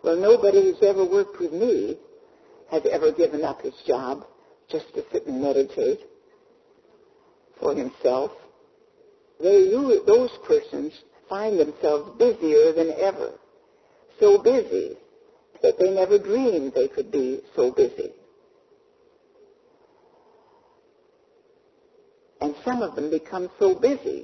Well, nobody who's ever worked with me has ever given up his job just to sit and meditate for himself. Those persons find themselves busier than ever, so busy that they never dreamed they could be so busy. And some of them become so busy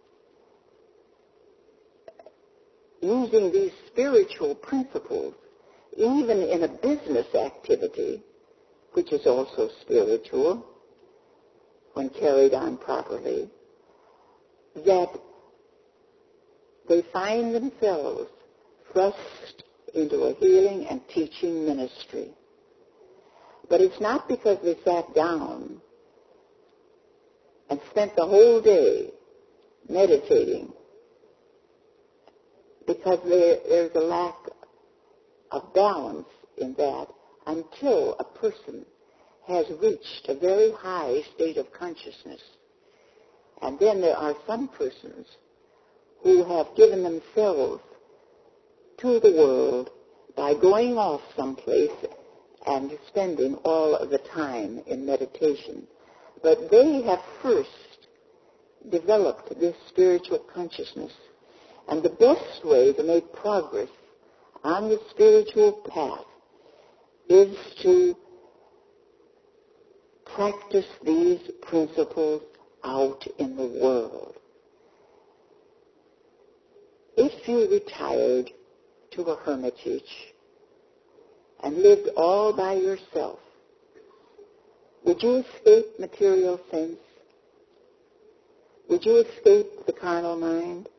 using these spiritual principles, even in a business activity, which is also spiritual when carried on properly, that they find themselves thrust into a healing and teaching ministry. But it's not because they sat down and spent the whole day meditating, because there's a lack of balance in that until a person has reached a very high state of consciousness. And then there are some persons who have given themselves to the world by going off someplace and spending all of the time in meditation. But they have first developed this spiritual consciousness. And the best way to make progress on the spiritual path is to practice these principles out in the world. If you retired to a hermitage and lived all by yourself, would you escape material sense? Would you escape the carnal mind?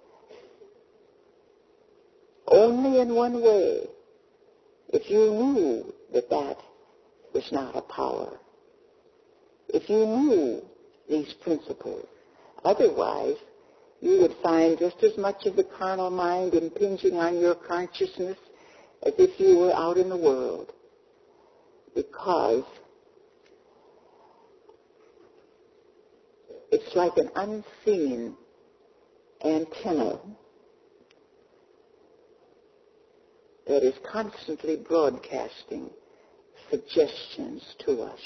Only in one way, if you knew that that was not a power. If you knew these principles. Otherwise, you would find just as much of the carnal mind impinging on your consciousness as if you were out in the world. Because it's like an unseen antenna that is constantly broadcasting suggestions to us.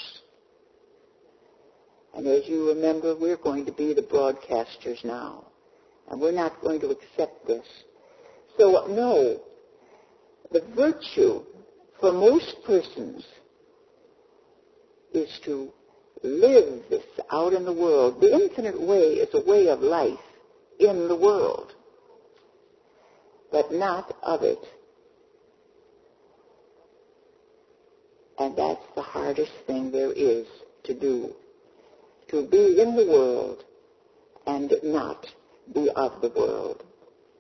And as you remember, we're going to be the broadcasters now. And we're not going to accept this. So, no, the virtue for most persons is to live this out in the world. The infinite way is a way of life in the world, but not of it. And that's the hardest thing there is to do. To be in the world and not be of the world.